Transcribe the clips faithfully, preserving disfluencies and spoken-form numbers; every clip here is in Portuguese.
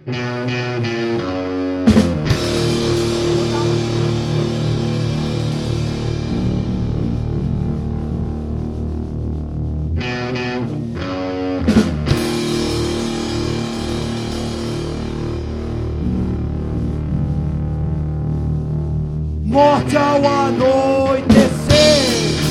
Morte ao anoitecer.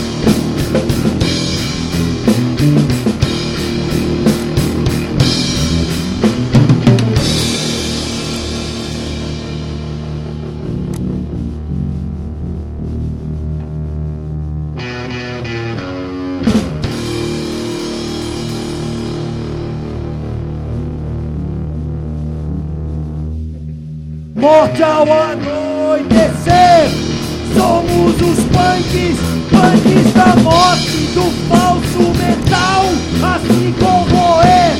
Morte ao anoitecer. Somos os punks, punks da morte, do falso metal a se corroer.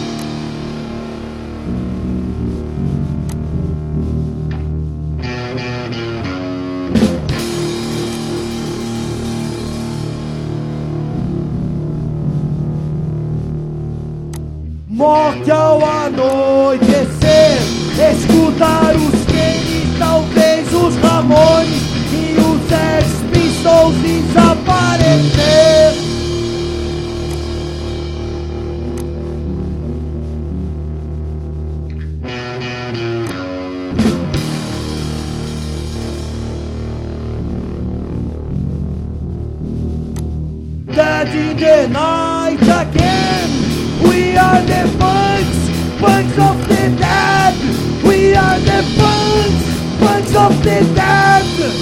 Morte ao anoitecer, escutar os Kennedy, talvez os Ramones e os Sex Pistols desaparecer. Dead in the night again. We are the punks, punks of the dead. We are the punks, punks of the dead.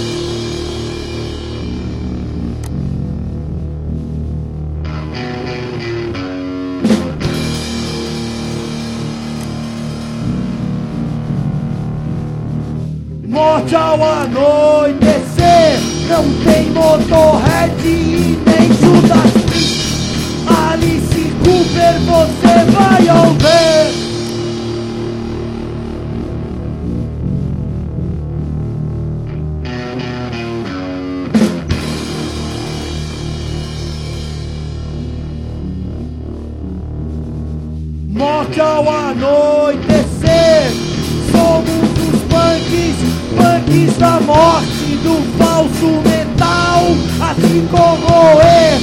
Morte ao anoitecer. Não tem Motorhead e nem Judas Priest. Alice Cooper você vai ouvir. Morte ao anoitecer. Somos os punks, punks da morte, do falso metal a se corroer.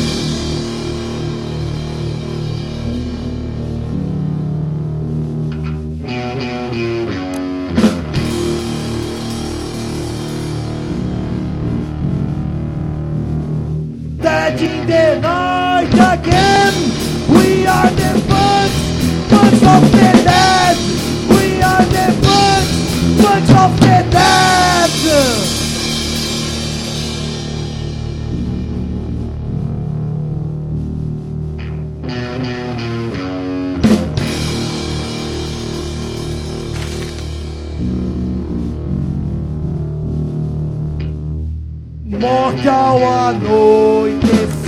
Dead in the night again. We are the punks, punks of the dead. We are the punks, punks of the dead. Morte ao anoitecer.